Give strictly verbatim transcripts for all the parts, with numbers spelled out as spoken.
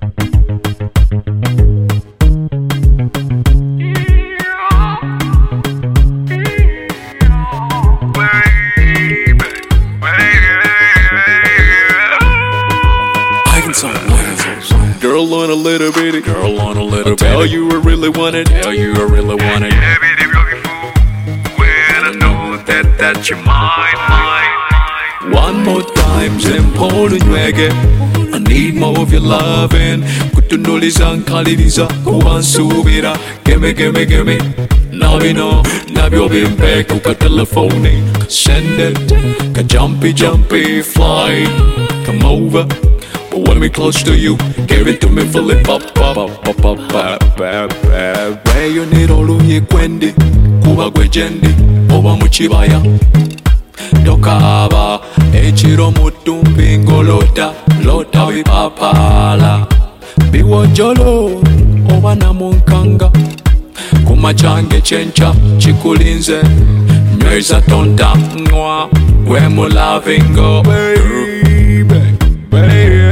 Girl on a little bitty, girl on a little bitty. Tell you I really want it, tell you I really want it. Yeah, baby, beautiful. When I know that that you're mine, mine. One more time, zemponunyege. I need more of your loving. Kutunuliza nkaliriza kuwansubira. Gimme, gimme, gimme. Now we know, nabyo bimpe kuka telephone. Send it, ka jumpy, jumpy, fly. Come over. But when we close to you, give it to me fully, pop, pop, pop, pop, pop, pop, pop, pop. Where you need all of your kwendi, kuba gwejendi, oba muchibaya. Dokaba, echiro mutumbi ngolota, lota wipapala. Biwo jolo, oba namunkanga. Kumachange chencha, chikulinze. Nyweza tonta, mwa, we mu lavingo. Baby, baby.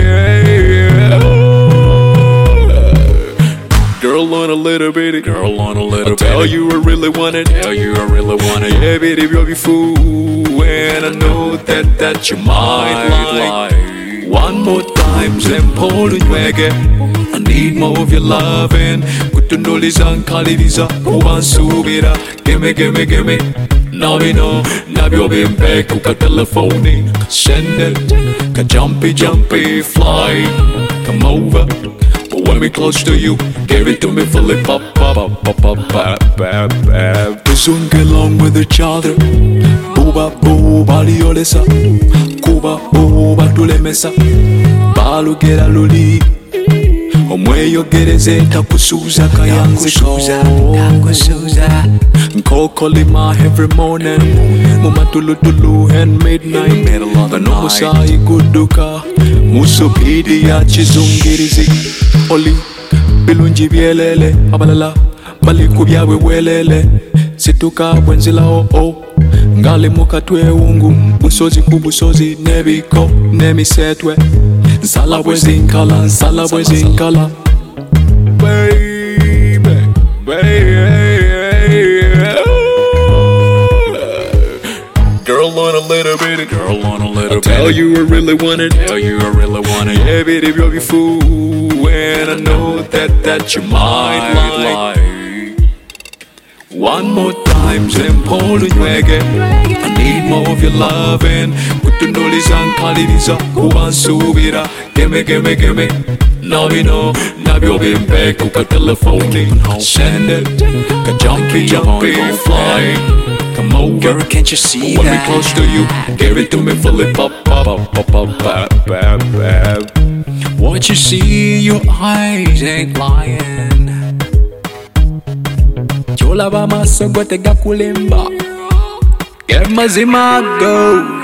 Girl on a little bitty, girl on a little bitty. Tell you I really want it, tell you I really want it. Yeah, bitty, you're fool, and I know that that you might like. One more time, zemponunyege. I need more of your loving. Kutunuliza nkaliriza kuwansubira. Gimme, gimme, gimme. Now we know, nabyo bimpe kuka telephone. Send it, ka jumpy, jumpy, fly. Come over. But when we close to you, give it to me fully, pop, pop, pop, pop, pop, pop, pop, pop. We soon get along with each other. Booba, booba, liolesa. Kuba, booba, tulemesa. Balu gera luli. Omweyo gereze takusuza kayanziko. Takusuza. Nkoko lima every morning. Muma tulu tulu and midnight. Kano musayi kuduka. Musupidi ya chizungirizi. Oli, bilunji bielele. Abalala, baliku byawe welele. Situka bwenzila o o. Ngali mukatwe ungu. Busozi kubusozi nebiko nemisetwe. Nsala bwezinkala, nsala bwezinkala. Baby, baby. Girl on a little bitty, girl on a little bitty. Tell you I really want it, tell you I really want it. Yeah, bitty, you're fool, and I know that that you might like. One more time, zemponunyege. I need more of your loving. Kutunuliza nkaliriza kuwansubira. Gimme, gimme, gimme. Now we know, nabyo bimpe kuka telephone. Send it, ka jumpy, jumpy, fly. Come over, girl, can't you see when that? we close to you, give it to me fully, pop, pop, pop, pop, pop, pop, pop, pop. What you see, your eyes ain't lying. Chola ba maso gote gakulimba. Get mazima go.